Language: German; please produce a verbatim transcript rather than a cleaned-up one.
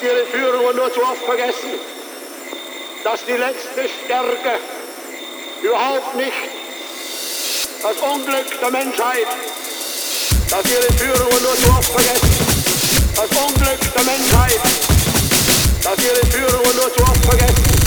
ihre Führungen nur zu oft vergessen, dass die letzte Stärke überhaupt nicht das Unglück der Menschheit, dass ihre Führungen nur zu oft vergessen, das Unglück der Menschheit, dass ihre Führungen nur zu oft vergessen.